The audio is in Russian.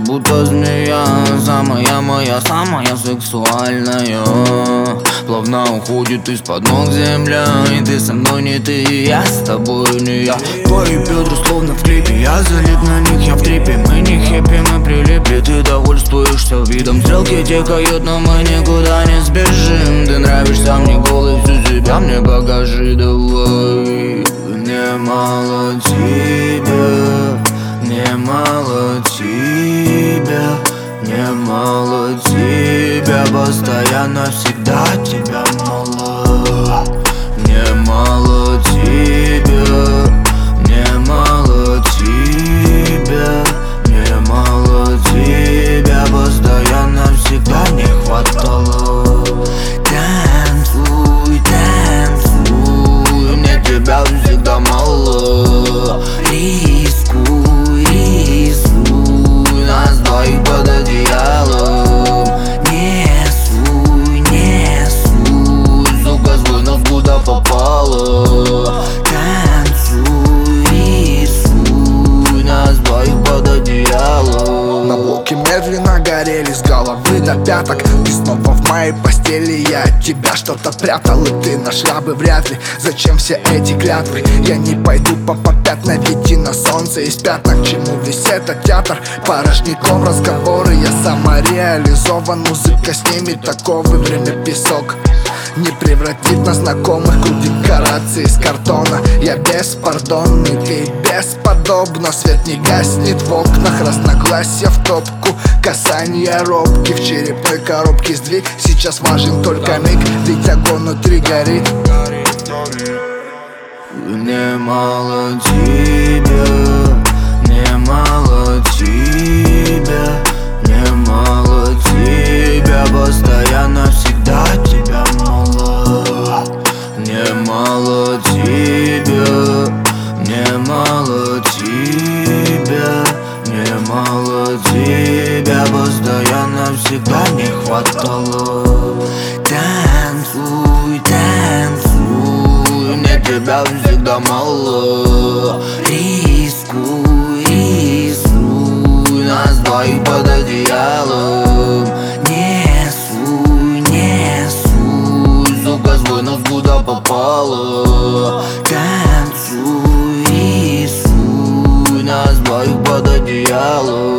будто змея. Самая моя, самая сексуальная. Плавно уходит из-под ног земля. И ты со мной не ты, и я с тобой не я. Твои бедра словно в клипе, я залип на них, я в трипе. Мы не хэппи, мы прилипли, ты довольствуешься видом. Стрелки текают, но мы никуда не спешим. Ты нравишься мне голый, всю себя мне покажи, давай. Мне мало тебя, мне мало тебя, мне мало тебя, постоянно всегда тебя мало. Мне мало тебя, мне мало тебя, мне мало тебя, постоянно всегда не хватало. Танцуй, танцуй, мне тебя всегда мало. Рискуй, рискуй, нас двоих под одеялом. Не суй, сука, свой нос куда попало. Танцуй, рисуй, нас двоих под одеялом. На блоке медленно горели с головы до пяток. Ты снова в моей постели, я от тебя что-то прятал. И ты нашла бы вряд ли, зачем все эти клятвы. Я не пойду по пятна, ведь и на солнце есть пятна. К чему весь этот театр, порожняком разговоры. Я самореализован, музыка снимет оковы. Время песок не превратит на знакомых. Круг декорации из картона. Я беспардонный, ты бесподобна. Свет не гаснет в окнах, разногласия в топку. Касания робки в черепной коробке сдвиг. Сейчас важен только миг, ведь огонь внутри горит. Мне мало тебя, мне мало тебя, мне мало тебя, постоянно всегда тебя мало. Мне мало тебя, мне мало тебя, мне мало тебя, постоянно всегда не хватало. Танцуй, танцуй, мне тебя всегда мало. Рискуй, рискуй, нас двоих под одеялом. Не суй, сука, свой нос куда попало. Танцуй, рисуй, нас двоих под одеялом.